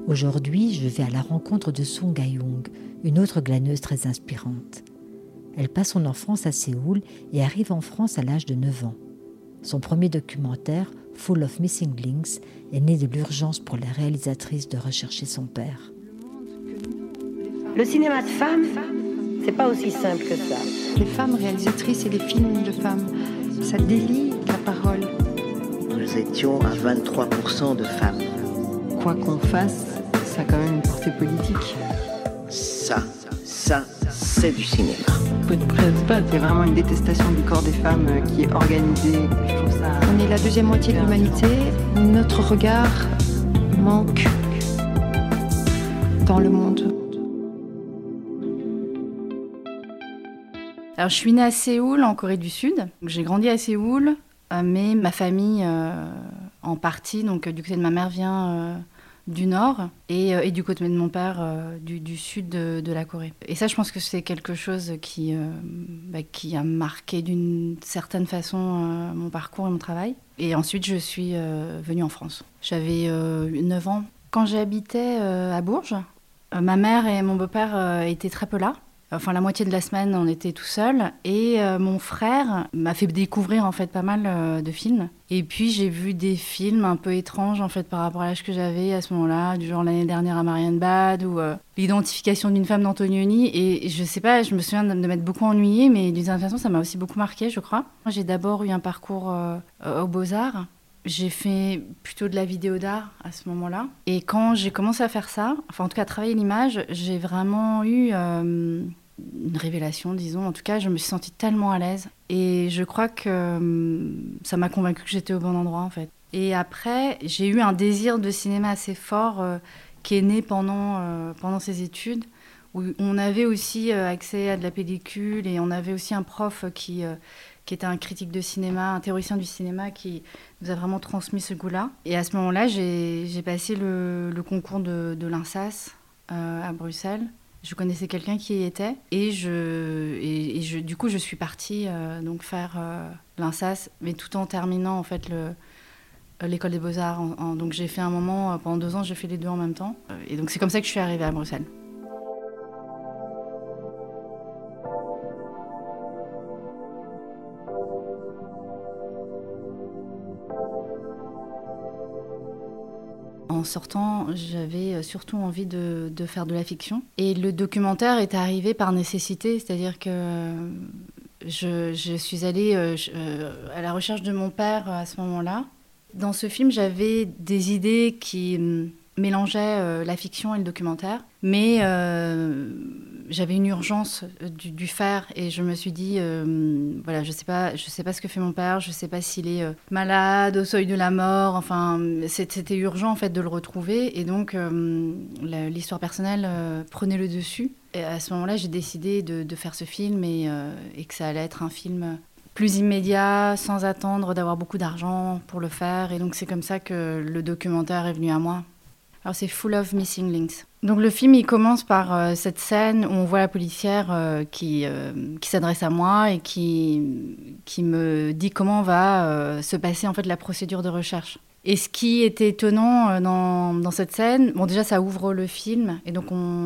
Aujourd'hui, je vais à la rencontre de Sung Ha-young, une autre glaneuse très inspirante. Elle passe son enfance à Séoul et arrive en France à l'âge de 9 ans. Son premier documentaire, Full of Missing Links, est né de l'urgence pour la réalisatrice de rechercher son père. Le cinéma de femmes, c'est pas aussi simple que ça. Les femmes réalisatrices et les films de femmes, ça délie la parole. Nous étions à 23% de femmes. Quoi qu'on fasse, ça a quand même une portée politique. Ça, c'est du cinéma. C'est vraiment une détestation du corps des femmes qui est organisée. Je trouve ça... On est la deuxième moitié de l'humanité. Notre regard manque dans le monde. Alors, je suis née à Séoul, en Corée du Sud. J'ai grandi à Séoul, mais ma famille, en partie, donc du côté de ma mère, vient du nord et du côté de mon père, du sud de la Corée. Et ça, je pense que c'est quelque chose qui a marqué d'une certaine façon mon parcours et mon travail. Et ensuite, je suis venue en France. J'avais 9 ans. Quand j'habitais à Bourges, ma mère et mon beau-père étaient très peu là. Enfin, la moitié de la semaine, on était tout seuls. Et mon frère m'a fait découvrir, en fait, pas mal de films. Et puis, j'ai vu des films un peu étranges, en fait, par rapport à l'âge que j'avais à ce moment-là, du genre l'année dernière à Marienbad ou l'identification d'une femme d'Antonioni. Et je sais pas, je me souviens de m'être beaucoup ennuyée, mais d'une certaine façon, ça m'a aussi beaucoup marquée, je crois. Moi, j'ai d'abord eu un parcours aux Beaux-Arts. J'ai fait plutôt de la vidéo d'art à ce moment-là. Et quand j'ai commencé à faire ça, enfin en tout cas à travailler l'image, j'ai vraiment eu une révélation, disons. En tout cas, je me suis sentie tellement à l'aise. Et je crois que ça m'a convaincue que j'étais au bon endroit, en fait. Et après, j'ai eu un désir de cinéma assez fort qui est né pendant ces études, où on avait aussi accès à de la pellicule et on avait aussi un prof qui était un critique de cinéma, un théoricien du cinéma qui nous a vraiment transmis ce goût-là. Et à ce moment-là, j'ai passé le concours de l'INSAS à Bruxelles. Je connaissais quelqu'un qui y était et du coup, je suis partie donc faire l'INSAS, mais tout en terminant en fait l'école des Beaux-Arts. Donc j'ai fait un moment, pendant 2 ans, j'ai fait les deux en même temps. Et donc c'est comme ça que je suis arrivée à Bruxelles. En sortant, j'avais surtout envie de faire de la fiction. Et le documentaire est arrivé par nécessité, c'est-à-dire que je suis allée à la recherche de mon père à ce moment-là. Dans ce film, j'avais des idées qui mélangeaient la fiction et le documentaire, mais j'avais une urgence du faire et je me suis dit voilà, je sais pas ce que fait mon père, je sais pas s'il est malade, au seuil de la mort, enfin c'était urgent en fait de le retrouver et donc l'histoire personnelle prenait le dessus. Et à ce moment-là, j'ai décidé de faire ce film et que ça allait être un film plus immédiat, sans attendre d'avoir beaucoup d'argent pour le faire, et donc c'est comme ça que le documentaire est venu à moi. Alors c'est Full of Missing Links. Donc le film, il commence par cette scène où on voit la policière qui s'adresse à moi et qui me dit comment va se passer en fait la procédure de recherche. Et ce qui était étonnant dans cette scène, bon déjà ça ouvre le film et donc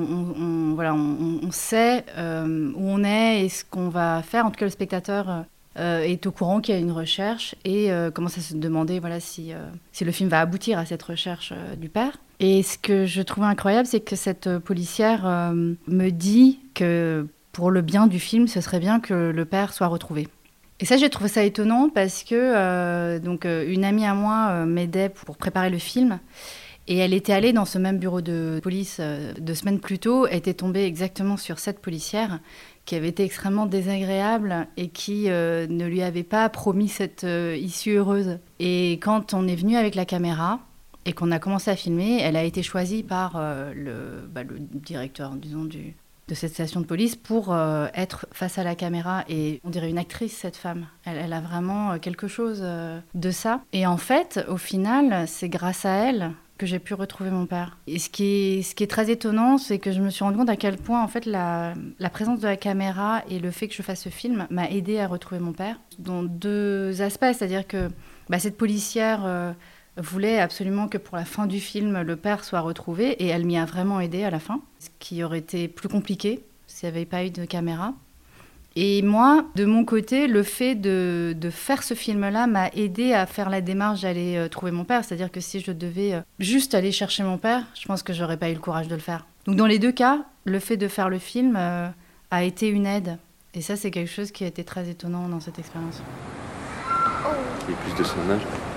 on sait où on est et ce qu'on va faire. En tout cas le spectateur est au courant qu'il y a une recherche et commence à se demander si le film va aboutir à cette recherche du père. Et ce que je trouvais incroyable, c'est que cette policière me dit que pour le bien du film, ce serait bien que le père soit retrouvé. Et ça, j'ai trouvé ça étonnant parce que une amie à moi m'aidait pour préparer le film. Et elle était allée dans ce même bureau de police 2 semaines plus tôt, elle était tombée exactement sur cette policière qui avait été extrêmement désagréable et qui ne lui avait pas promis cette issue heureuse. Et quand on est venu avec la caméra et qu'on a commencé à filmer, elle a été choisie par le directeur, disons, de cette station de police pour être face à la caméra. Et on dirait une actrice, cette femme. Elle a vraiment quelque chose de ça. Et en fait, au final, c'est grâce à elle que j'ai pu retrouver mon père. Et ce qui est très étonnant, c'est que je me suis rendu compte à quel point en fait, la présence de la caméra et le fait que je fasse ce film m'a aidée à retrouver mon père. Dans 2 aspects, c'est-à-dire que cette policière voulait absolument que pour la fin du film, le père soit retrouvé, et elle m'y a vraiment aidée à la fin, ce qui aurait été plus compliqué s'il n'y avait pas eu de caméra. Et moi, de mon côté, le fait de faire ce film-là m'a aidée à faire la démarche d'aller trouver mon père. C'est-à-dire que si je devais juste aller chercher mon père, je pense que j'aurais pas eu le courage de le faire. Donc dans les deux cas, le fait de faire le film a été une aide. Et ça, c'est quelque chose qui a été très étonnant dans cette expérience. Il est plus de son âge.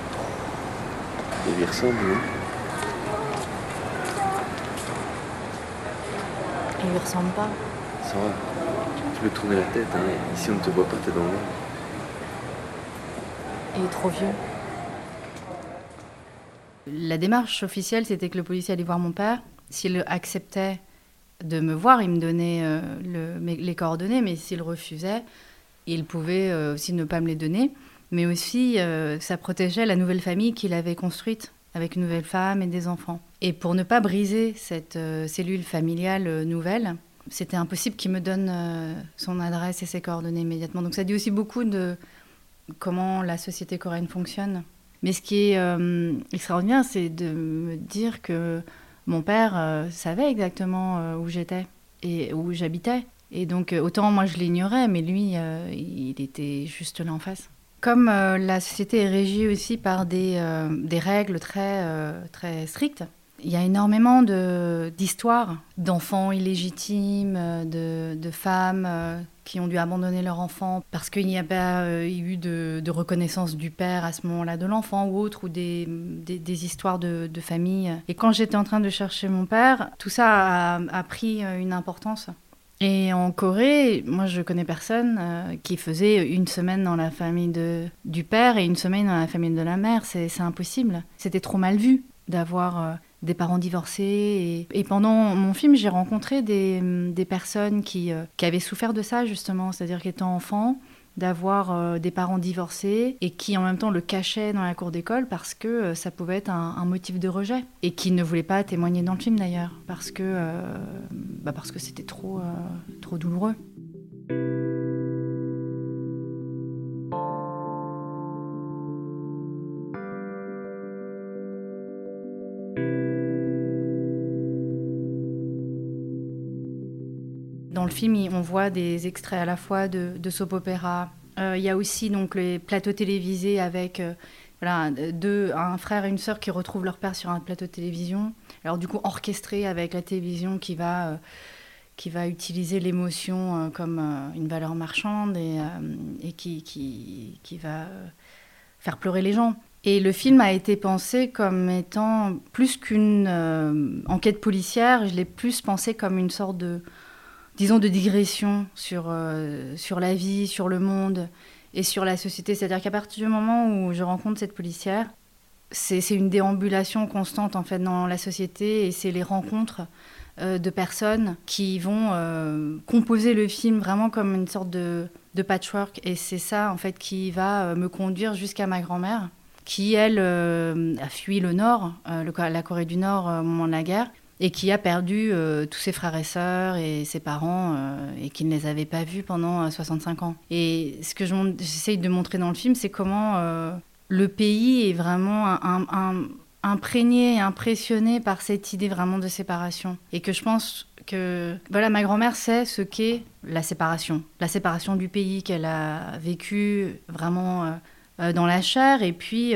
Il lui ressemble, non? Il lui ressemble pas. Ça va. Tu peux te tourner la tête, hein. Ici, on ne te voit pas, t'es dans l'ombre. Il est trop vieux. La démarche officielle, c'était que le policier allait voir mon père. S'il acceptait de me voir, il me donnait les coordonnées, mais s'il refusait, il pouvait aussi ne pas me les donner. Mais aussi, ça protégeait la nouvelle famille qu'il avait construite, avec une nouvelle femme et des enfants. Et pour ne pas briser cette cellule familiale nouvelle, c'était impossible qu'il me donne son adresse et ses coordonnées immédiatement. Donc ça dit aussi beaucoup de comment la société coréenne fonctionne. Mais ce qui est extraordinaire, c'est de me dire que mon père savait exactement où j'étais et où j'habitais. Et donc autant moi je l'ignorais, mais lui, il était juste là en face. Comme la société est régie aussi par des règles très strictes, il y a énormément d'histoires d'enfants illégitimes, de femmes qui ont dû abandonner leur enfant parce qu'il n'y a pas eu de reconnaissance du père à ce moment-là de l'enfant ou autre, ou des histoires de famille. Et quand j'étais en train de chercher mon père, tout ça a pris une importance. Et en Corée, moi je connais personne qui faisait une semaine dans la famille du père et une semaine dans la famille de la mère. C'est impossible. C'était trop mal vu d'avoir des parents divorcés. Et pendant mon film, j'ai rencontré des personnes qui avaient souffert de ça, justement. C'est-à-dire qu'étant enfant, d'avoir des parents divorcés et qui en même temps le cachaient dans la cour d'école parce que ça pouvait être un motif de rejet. Et qui ne voulaient pas témoigner dans le film d'ailleurs, parce que c'était trop douloureux. Dans le film, on voit des extraits à la fois de soap-opéra. Il y a aussi donc les plateaux télévisés avec un frère et une sœur qui retrouvent leur père sur un plateau de télévision. Alors du coup, orchestré avec la télévision qui va utiliser l'émotion comme une valeur marchande et qui va faire pleurer les gens. Et le film a été pensé comme étant plus qu'une enquête policière. Je l'ai plus pensé comme une sorte de digression sur la vie, sur le monde et sur la société. C'est-à-dire qu'à partir du moment où je rencontre cette policière, c'est une déambulation constante en fait dans la société, et c'est les rencontres de personnes qui vont composer le film vraiment comme une sorte de patchwork. Et c'est ça en fait qui va me conduire jusqu'à ma grand-mère, qui elle a fui le Nord, la Corée du Nord au moment de la guerre, et qui a perdu tous ses frères et sœurs et ses parents et qui ne les avait pas vus pendant 65 ans. Et ce que j'essaye de montrer dans le film, c'est comment le pays est vraiment imprégné et impressionné par cette idée vraiment de séparation. Et que je pense que ma grand-mère sait ce qu'est la séparation du pays qu'elle a vécu vraiment dans la chair, et puis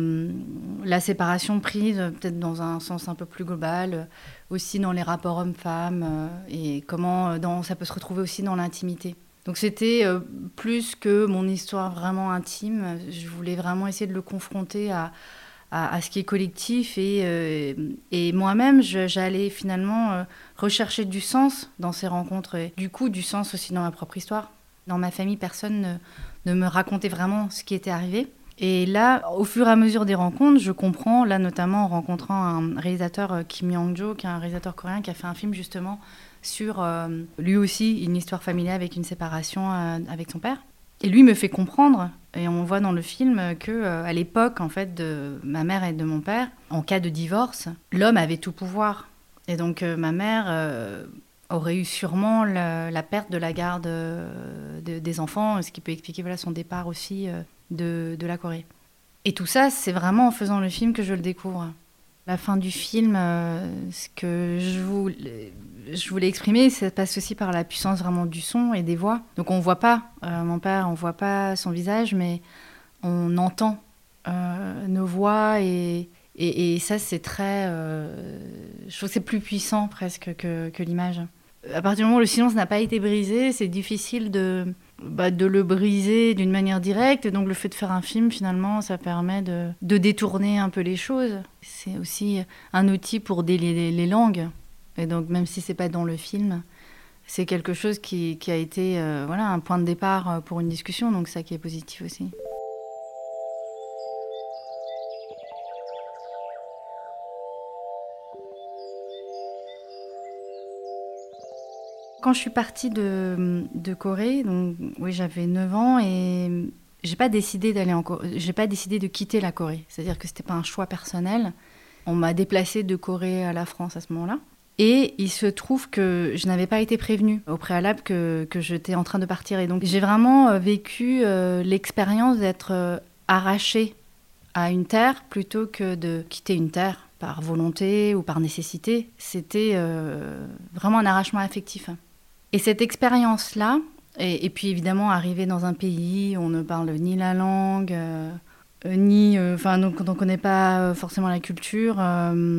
la séparation prise peut-être dans un sens un peu plus global, aussi dans les rapports hommes-femmes, et comment ça peut se retrouver aussi dans l'intimité. Donc c'était plus que mon histoire vraiment intime, je voulais vraiment essayer de le confronter à ce qui est collectif, et moi-même j'allais finalement rechercher du sens dans ces rencontres, et du coup du sens aussi dans ma propre histoire. Dans ma famille, personne ne me racontait vraiment ce qui était arrivé. Et là, au fur et à mesure des rencontres, je comprends, là notamment en rencontrant un réalisateur, Kim Young-jo, qui est un réalisateur coréen qui a fait un film justement sur lui aussi une histoire familiale avec une séparation avec son père. Et lui me fait comprendre, et on voit dans le film qu'à l'époque en fait de ma mère et de mon père, en cas de divorce, l'homme avait tout pouvoir. Et donc ma mère aurait eu sûrement la perte de la garde des enfants, ce qui peut expliquer son départ aussi de la Corée. Et tout ça, c'est vraiment en faisant le film que je le découvre. La fin du film, ce que je voulais exprimer, ça passe aussi par la puissance vraiment du son et des voix. Donc on voit pas mon père, on voit pas son visage, mais on entend nos voix et ça c'est très... je trouve que c'est plus puissant presque que l'image. À partir du moment où le silence n'a pas été brisé, c'est difficile de le briser d'une manière directe. Et donc le fait de faire un film, finalement, ça permet de détourner un peu les choses. C'est aussi un outil pour délier les langues. Et donc même si c'est pas dans le film, c'est quelque chose qui a été un point de départ pour une discussion. Donc ça qui est positif aussi. Quand je suis partie de Corée, donc oui, j'avais 9 ans et j'ai pas décidé de quitter la Corée. C'est-à-dire que c'était pas un choix personnel. On m'a déplacée de Corée à la France à ce moment-là. Et il se trouve que je n'avais pas été prévenue au préalable que j'étais en train de partir. Et donc j'ai vraiment vécu l'expérience d'être arrachée à une terre plutôt que de quitter une terre par volonté ou par nécessité. C'était vraiment un arrachement affectif. Et cette expérience-là, et puis évidemment arriver dans un pays où on ne parle ni la langue, donc on ne connaît pas forcément la culture, qui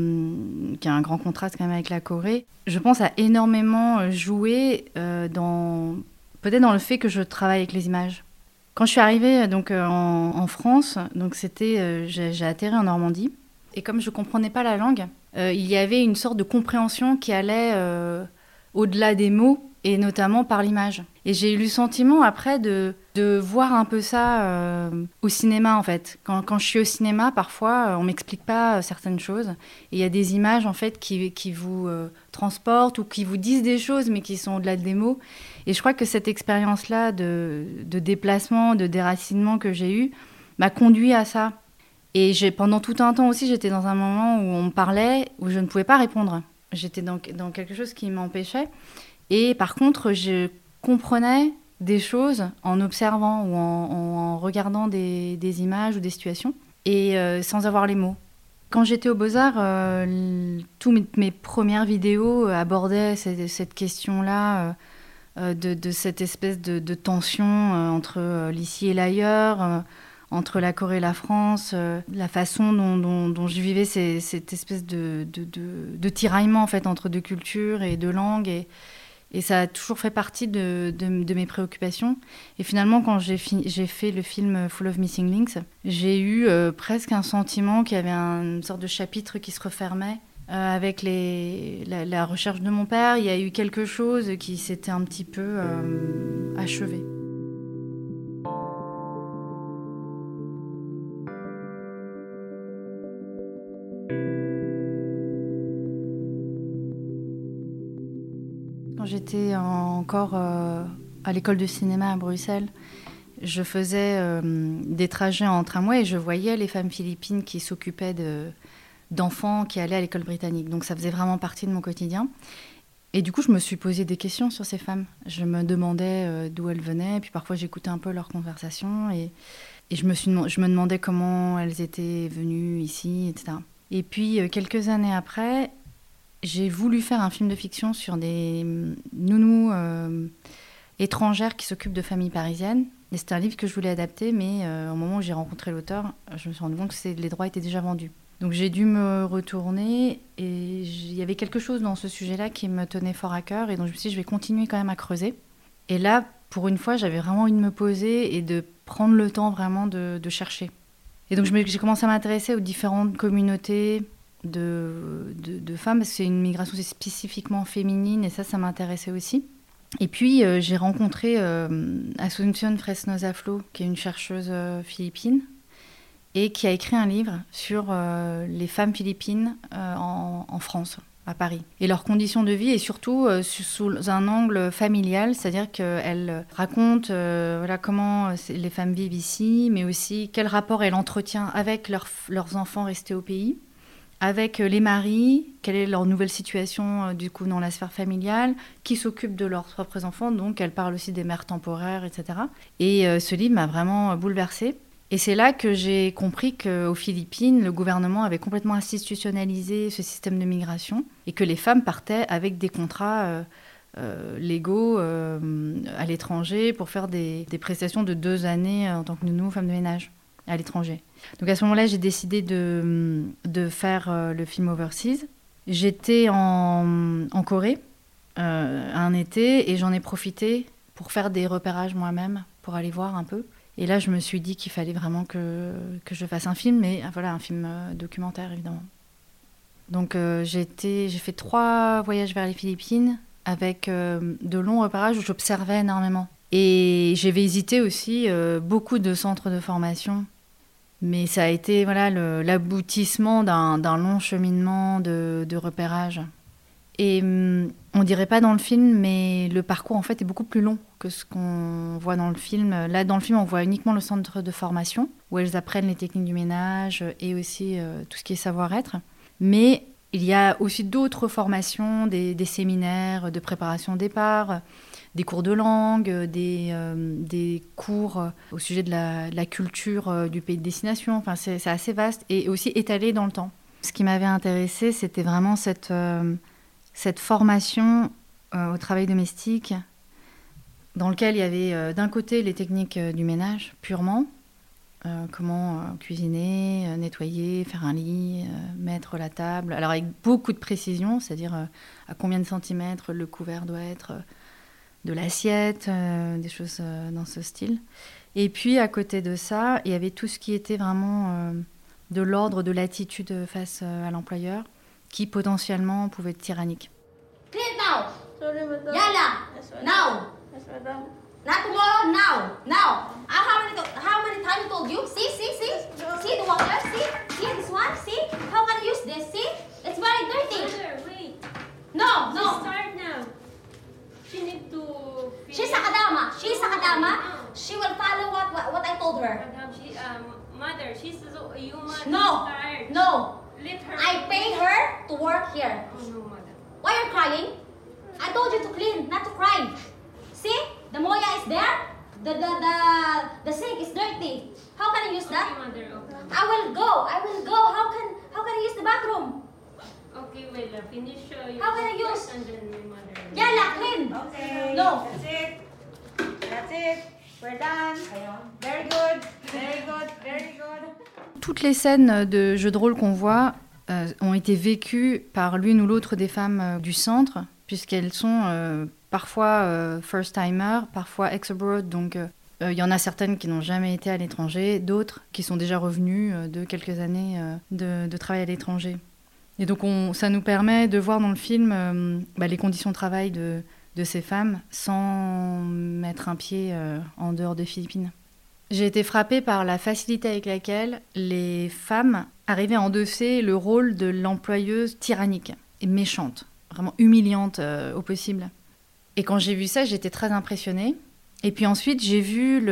a un grand contraste quand même avec la Corée, je pense a énormément joué peut-être dans le fait que je travaille avec les images. Quand je suis arrivée donc, en France, donc j'ai atterri en Normandie, et comme je ne comprenais pas la langue, il y avait une sorte de compréhension qui allait au-delà des mots, et notamment par l'image. Et j'ai eu le sentiment après de voir un peu ça au cinéma en fait. Quand je suis au cinéma, parfois on m'explique pas certaines choses. Et il y a des images en fait qui vous transportent ou qui vous disent des choses mais qui sont au-delà des mots. Et je crois que cette expérience-là de déplacement, de déracinement que j'ai eue m'a conduit à ça. Et pendant tout un temps aussi, j'étais dans un moment où on me parlait, où je ne pouvais pas répondre. J'étais dans quelque chose qui m'empêchait. Et par contre, je comprenais des choses en observant ou en regardant des images ou des situations, et sans avoir les mots. Quand j'étais aux Beaux-Arts, toutes mes premières vidéos abordaient cette question-là, de cette espèce de tension entre l'ici et l'ailleurs, entre la Corée et la France, la façon dont je vivais cette espèce de tiraillement en fait, entre deux cultures et deux langues. Et ça a toujours fait partie de mes préoccupations. Et finalement, quand j'ai fait le film Full of Missing Links, j'ai eu presque un sentiment qu'il y avait une sorte de chapitre qui se refermait avec la recherche de mon père. Il y a eu quelque chose qui s'était un petit peu achevé. Quand j'étais encore à l'école de cinéma à Bruxelles, je faisais des trajets en tramway et je voyais les femmes philippines qui s'occupaient d'enfants qui allaient à l'école britannique. Donc ça faisait vraiment partie de mon quotidien. Et du coup, je me suis posé des questions sur ces femmes. Je me demandais d'où elles venaient, et puis parfois j'écoutais un peu leurs conversations et je me demandais comment elles étaient venues ici, etc. Et puis quelques années après, j'ai voulu faire un film de fiction sur des nounous étrangères qui s'occupent de familles parisiennes. Et c'était un livre que je voulais adapter, mais au moment où j'ai rencontré l'auteur, je me suis rendu compte que les droits étaient déjà vendus. Donc j'ai dû me retourner et il y avait quelque chose dans ce sujet-là qui me tenait fort à cœur. Et donc je me suis dit, je vais continuer quand même à creuser. Et là, pour une fois, j'avais vraiment envie de me poser et de prendre le temps vraiment de chercher. Et donc j'ai commencé à m'intéresser aux différentes communautés de femmes, parce que c'est une migration spécifiquement féminine, et ça m'intéressait aussi. Et puis j'ai rencontré Asunción Fresnosa Flo, qui est une chercheuse philippine, et qui a écrit un livre sur les femmes philippines en France, à Paris, et leurs conditions de vie, et surtout sous un angle familial, c'est-à-dire qu'elle raconte comment les femmes vivent ici, mais aussi quel rapport elle entretient avec leurs enfants restés au pays, avec les maris, quelle est leur nouvelle situation du coup dans la sphère familiale, qui s'occupe de leurs propres enfants, donc elle parle aussi des mères temporaires, etc. Et ce livre m'a vraiment bouleversée. Et c'est là que j'ai compris qu'aux Philippines, le gouvernement avait complètement institutionnalisé ce système de migration et que les femmes partaient avec des contrats légaux à l'étranger pour faire des prestations de 2 années en tant que nounou, femme de ménage à l'étranger. Donc à ce moment-là, j'ai décidé de faire le film Overseas. J'étais en Corée un été et j'en ai profité pour faire des repérages moi-même, pour aller voir un peu. Et là, je me suis dit qu'il fallait vraiment que je fasse un film, mais voilà, un film documentaire, évidemment. Donc j'ai fait 3 voyages vers les Philippines avec de longs repérages où j'observais énormément. Et j'ai visité aussi beaucoup de centres de formation. Mais ça a été l'aboutissement d'un long cheminement de repérage. Et on dirait pas dans le film, mais le parcours en fait est beaucoup plus long que ce qu'on voit dans le film. Là, dans le film, on voit uniquement le centre de formation, où elles apprennent les techniques du ménage et aussi tout ce qui est savoir-être. Mais il y a aussi d'autres formations, des séminaires de préparation au départ, des cours de langue, des cours au sujet de la culture du pays de destination. Enfin, c'est assez vaste et aussi étalé dans le temps. Ce qui m'avait intéressée, c'était vraiment cette formation au travail domestique, dans lequel il y avait d'un côté les techniques du ménage purement, comment cuisiner, nettoyer, faire un lit, mettre la table, alors avec beaucoup de précision, c'est-à-dire à combien de centimètres le couvert doit être de l'assiette, des choses dans ce style. Et puis à côté de ça, il y avait tout ce qui était vraiment de l'ordre de l'attitude face à l'employeur, qui potentiellement pouvait être tyrannique. Clean now. Sorry, madam. Yalla. Yes, madam. Now. Yes, madam. Not tomorrow. Now. How many times I told you? See the water. See this one. See how can I use this? See, it's very dirty. Mother, wait. No. Start now. She need to. She's a kadama. She will follow what I told her. Mother, she's a human. No. Tired. No. Let her. I paid her to work here. Oh no, mother. Why are you crying? I told you to clean, not to cry. See? The moya is there. The sink is dirty. How can I use that? Okay, mother. Okay. I will go. How can I use the bathroom? Okay, well, finish your How can I work use? and then my mother. Yalla, clean. Okay. No. That's it. We're done. Very good. Toutes les scènes de jeux de rôle qu'on voit ont été vécues par l'une ou l'autre des femmes du centre, puisqu'elles sont parfois first-timers, parfois ex-abroad, donc il y en a certaines qui n'ont jamais été à l'étranger, d'autres qui sont déjà revenues de quelques années de travail à l'étranger. Et donc ça nous permet de voir dans le film les conditions de travail de ces femmes sans mettre un pied en dehors des Philippines. J'ai été frappée par la facilité avec laquelle les femmes arrivaient à endosser le rôle de l'employeuse tyrannique et méchante, vraiment humiliante au possible. Et quand j'ai vu ça, j'étais très impressionnée. Et puis ensuite, j'ai vu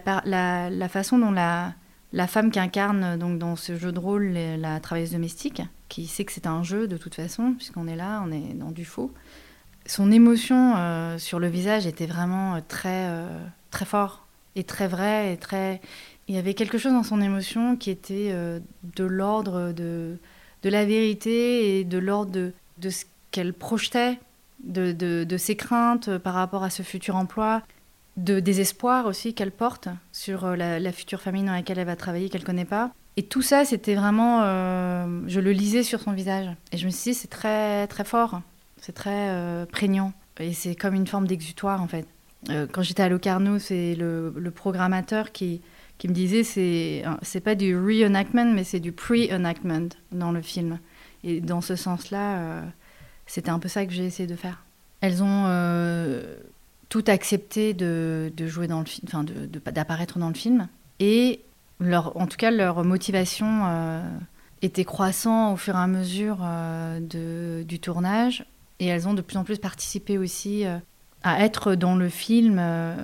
la façon dont la femme qui incarne donc, dans ce jeu de rôle la travailleuse domestique, qui sait que c'est un jeu de toute façon, puisqu'on est là, on est dans du faux. Son émotion sur le visage était vraiment très, très fort et très vrai. Il y avait quelque chose dans son émotion qui était de l'ordre de la vérité et de l'ordre de ce qu'elle projetait, de ses craintes par rapport à ce futur emploi, de désespoir aussi qu'elle porte sur la future famille dans laquelle elle va travailler, qu'elle ne connaît pas. Et tout ça, c'était vraiment... je le lisais sur son visage. Et je me suis dit, c'est très, très fort, c'est très prégnant. Et c'est comme une forme d'exutoire, en fait. Quand j'étais à Locarno, c'est le programmateur qui me disait c'est pas du reenactment, mais c'est du pre-enactment dans le film. Et dans ce sens-là, c'était un peu ça que j'ai essayé de faire. Elles ont tout accepté de jouer dans le film, enfin d'apparaître dans le film. Et en tout cas, leur motivation était croissant au fur et à mesure du tournage. Et elles ont de plus en plus participé aussi à être dans le film,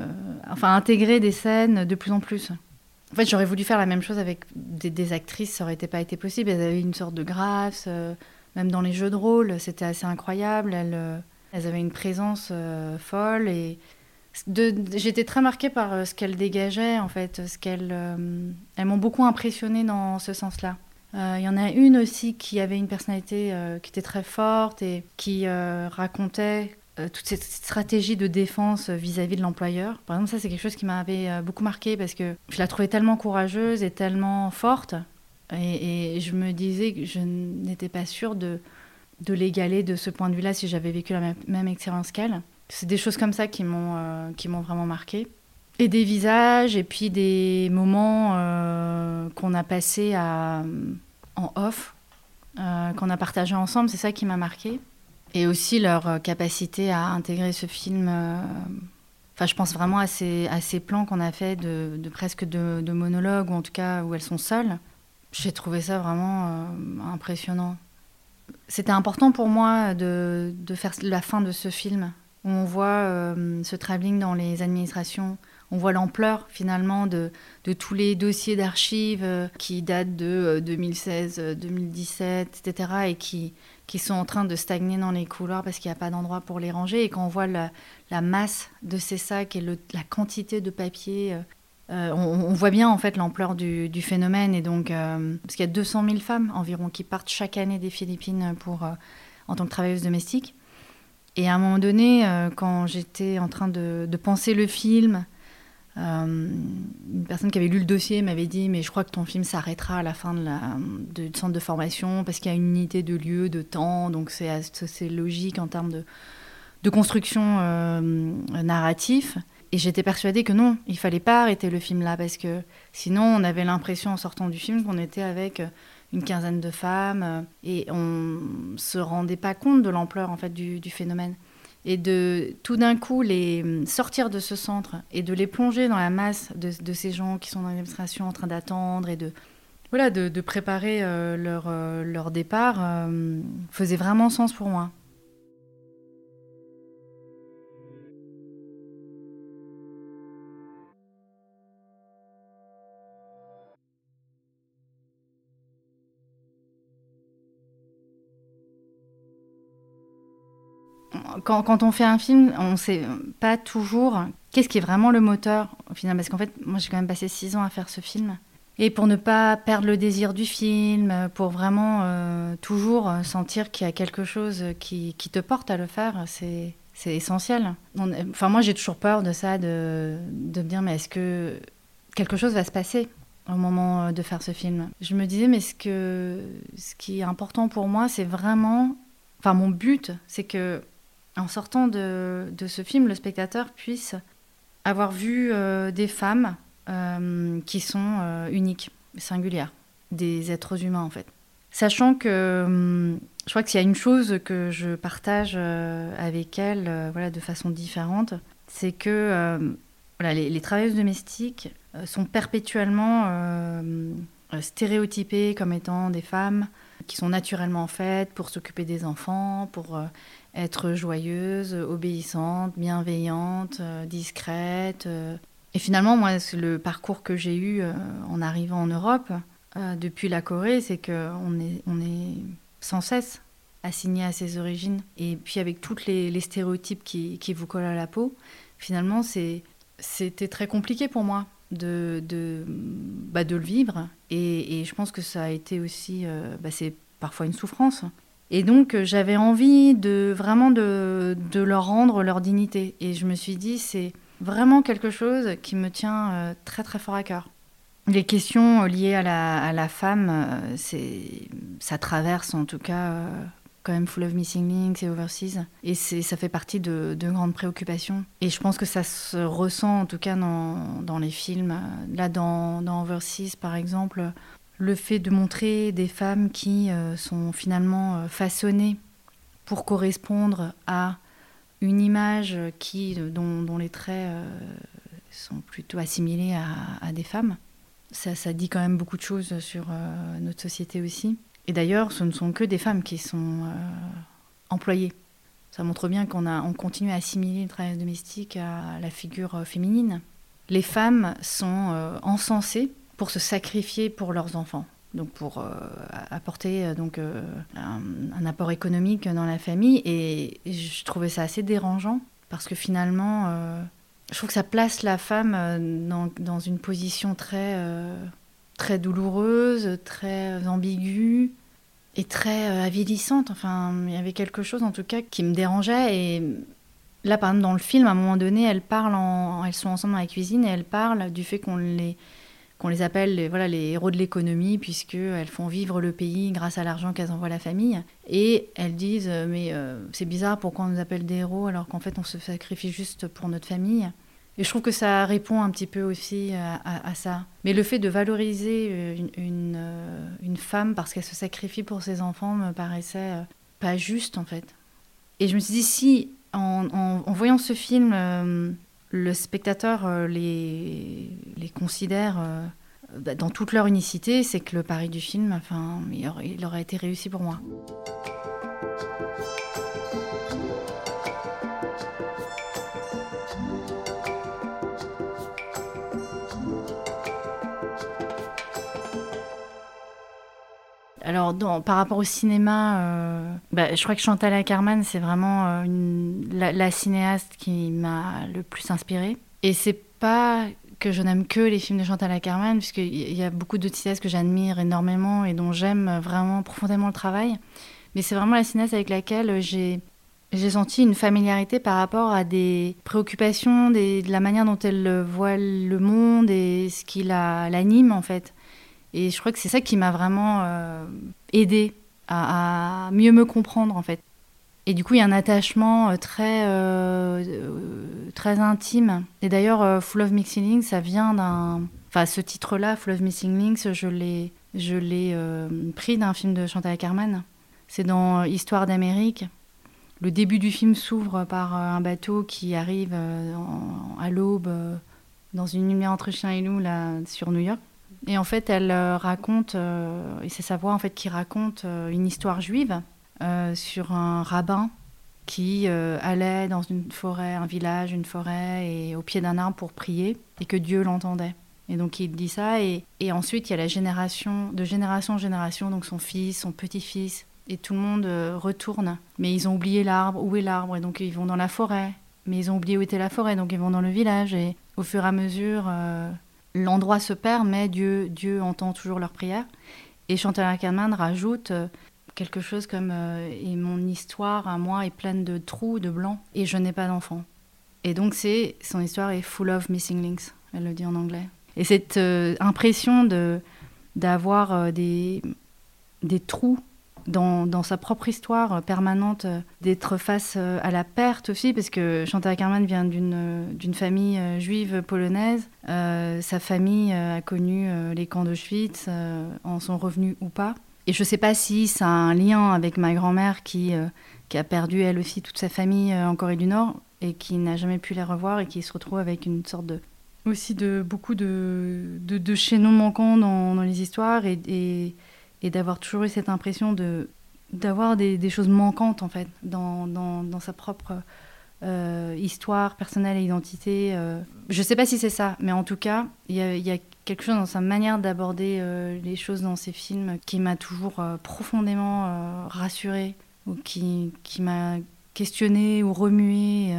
intégrer des scènes de plus en plus. En fait, j'aurais voulu faire la même chose avec des actrices, ça n'aurait pas été possible. Elles avaient une sorte de grâce, même dans les jeux de rôle, c'était assez incroyable. Elles avaient une présence folle et J'étais très marquée par ce qu'elles dégageaient, en fait. Elles m'ont beaucoup impressionnée dans ce sens-là. Il y en a une aussi qui avait une personnalité qui était très forte et qui racontait toute cette stratégie de défense vis-à-vis de l'employeur. Par exemple, ça, c'est quelque chose qui m'avait beaucoup marquée parce que je la trouvais tellement courageuse et tellement forte. Et je me disais que je n'étais pas sûre de l'égaler de ce point de vue-là si j'avais vécu la même expérience qu'elle. C'est des choses comme ça qui m'ont vraiment marquée. Et des visages, et puis des moments qu'on a passés en off, qu'on a partagés ensemble, c'est ça qui m'a marquée. Et aussi leur capacité à intégrer ce film. Je pense vraiment à ces plans qu'on a fait de presque de monologues, ou en tout cas où elles sont seules. J'ai trouvé ça vraiment impressionnant. C'était important pour moi de faire la fin de ce film, où on voit ce travelling dans les administrations. On voit l'ampleur, finalement, de tous les dossiers d'archives qui datent de 2016, 2017, etc., et qui sont en train de stagner dans les couloirs parce qu'il n'y a pas d'endroit pour les ranger. Et quand on voit la masse de ces sacs et la quantité de papier, on voit bien, en fait, l'ampleur du phénomène. Et donc, parce qu'il y a 200 000 femmes environ qui partent chaque année des Philippines en tant que travailleuses domestiques. Et à un moment donné, quand j'étais en train de penser le film... une personne qui avait lu le dossier m'avait dit « mais je crois que ton film s'arrêtera à la fin du centre de formation parce qu'il y a une unité de lieu, de temps, donc c'est logique en termes de construction narratif ». Et j'étais persuadée que non, il fallait pas arrêter le film là parce que sinon on avait l'impression en sortant du film qu'on était avec une quinzaine de femmes et on se rendait pas compte de l'ampleur en fait du phénomène. Et de tout d'un coup les sortir de ce centre et de les plonger dans la masse de ces gens qui sont dans l'administration en train d'attendre et de préparer leur départ faisait vraiment sens pour moi. Quand on fait un film, on ne sait pas toujours qu'est-ce qui est vraiment le moteur, au final. Parce qu'en fait, moi, j'ai quand même passé 6 ans à faire ce film. Et pour ne pas perdre le désir du film, pour vraiment toujours sentir qu'il y a quelque chose qui te porte à le faire, c'est essentiel. Moi, j'ai toujours peur de ça, de me dire, mais est-ce que quelque chose va se passer au moment de faire ce film ? Je me disais, mais ce qui est important pour moi, c'est vraiment... mon but, c'est que en sortant de ce film, le spectateur puisse avoir vu des femmes qui sont uniques, singulières, des êtres humains en fait. Sachant que je crois qu'il y a une chose que je partage avec elles de façon différente, c'est que les travailleuses domestiques sont perpétuellement stéréotypées comme étant des femmes qui sont naturellement faites pour s'occuper des enfants, pour être joyeuses, obéissantes, bienveillantes, discrètes. Et finalement, moi, le parcours que j'ai eu en arrivant en Europe, depuis la Corée, c'est qu'on est sans cesse assigné à ses origines. Et puis avec tous les stéréotypes qui vous collent à la peau, finalement, c'était très compliqué pour moi de le vivre. Et je pense que ça a été aussi... c'est parfois une souffrance. Et donc, j'avais envie de leur rendre leur dignité. Et je me suis dit, c'est vraiment quelque chose qui me tient très, très fort à cœur. Les questions liées à la femme, ça traverse en tout cas quand même Full of Missing Links et Overseas. Et ça fait partie de grandes préoccupations. Et je pense que ça se ressent en tout cas dans les films. Là, dans Overseas, par exemple... Le fait de montrer des femmes qui sont finalement façonnées pour correspondre à une image dont les traits sont plutôt assimilés à des femmes, ça dit quand même beaucoup de choses sur notre société aussi. Et d'ailleurs, ce ne sont que des femmes qui sont employées. Ça montre bien qu'on continue à assimiler le travail domestique à la figure féminine. Les femmes sont encensées pour se sacrifier pour leurs enfants, donc pour apporter un apport économique dans la famille. Et je trouvais ça assez dérangeant, parce que finalement, Je trouve que ça place la femme dans une position très, très douloureuse, très ambiguë et très avilissante. Enfin, il y avait quelque chose en tout cas qui me dérangeait. Et là, par exemple, dans le film, à un moment donné, elles sont ensemble dans la cuisine et elles parlent du fait qu'on les appelle les héros de l'économie, puisqu'elles font vivre le pays grâce à l'argent qu'elles envoient à la famille. Et elles disent mais c'est bizarre, pourquoi on nous appelle des héros alors qu'en fait on se sacrifie juste pour notre famille. Et je trouve que ça répond un petit peu aussi à ça. Mais le fait de valoriser une femme parce qu'elle se sacrifie pour ses enfants me paraissait pas juste en fait. Et je me suis dit, si en voyant ce film, le spectateur les considère dans toute leur unicité, c'est que le pari du film, enfin, il aurait été réussi pour moi. Alors, par rapport au cinéma, je crois que Chantal Akerman, c'est vraiment la cinéaste qui m'a le plus inspirée. Et c'est pas que je n'aime que les films de Chantal Akerman, puisqu'il y a beaucoup d'autres cinéastes que j'admire énormément et dont j'aime vraiment profondément le travail. Mais c'est vraiment la cinéaste avec laquelle j'ai senti une familiarité par rapport à des préoccupations, de la manière dont elle voit le monde et ce qui l'anime, en fait. Et je crois que c'est ça qui m'a vraiment aidée à mieux me comprendre, en fait. Et du coup, il y a un attachement très intime. Et d'ailleurs, Full of Missing Links, ça vient d'un... Enfin, ce titre-là, Full of Missing Links, je l'ai pris d'un film de Chantal Akerman. C'est dans Histoire d'Amérique. Le début du film s'ouvre par un bateau qui arrive à l'aube dans une lumière entre chien et loup, là, sur New York. Et en fait, elle raconte, et c'est sa voix en fait qui raconte une histoire juive sur un rabbin qui allait dans une forêt, un village, une forêt, et au pied d'un arbre pour prier, et que Dieu l'entendait. Et donc il dit ça, et ensuite il y a la génération, de génération en génération, donc son fils, son petit-fils, et tout le monde retourne. Mais ils ont oublié l'arbre, où est l'arbre? Et donc ils vont dans la forêt, mais ils ont oublié où était la forêt, donc ils vont dans le village, et au fur et à mesure... l'endroit se perd, mais Dieu entend toujours leurs prières. Et Chantal Akerman rajoute quelque chose comme et mon histoire à moi est pleine de trous, de blancs, et je n'ai pas d'enfant. Et donc son histoire est full of missing links, elle le dit en anglais. Et cette impression d'avoir des trous dans sa propre histoire permanente, d'être face à la perte aussi, parce que Chantal Akerman vient d'une famille juive polonaise. Sa famille a connu les camps d'Auschwitz, en sont revenus ou pas. Et je ne sais pas si ça a un lien avec ma grand-mère qui a perdu elle aussi toute sa famille en Corée du Nord et qui n'a jamais pu les revoir et qui se retrouve avec une sorte de beaucoup de chaînons manquants dans les histoires et d'avoir toujours eu cette impression d'avoir des choses manquantes, en fait, dans sa propre histoire personnelle et identité. Je ne sais pas si c'est ça, mais en tout cas, il y a quelque chose dans sa manière d'aborder les choses dans ses films qui m'a toujours profondément rassurée, ou qui m'a questionnée ou remuée.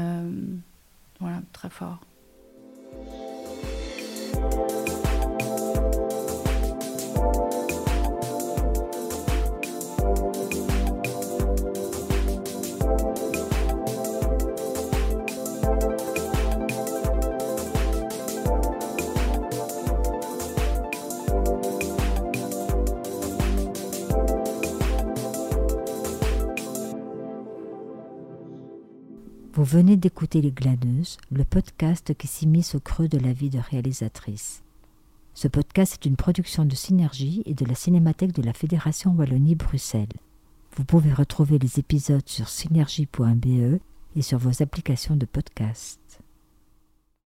Voilà, très fort. Vous venez d'écouter Les Glaneuses, le podcast qui s'immisce au creux de la vie de réalisatrice. Ce podcast est une production de Synergie et de la Cinémathèque de la Fédération Wallonie-Bruxelles. Vous pouvez retrouver les épisodes sur synergie.be et sur vos applications de podcast.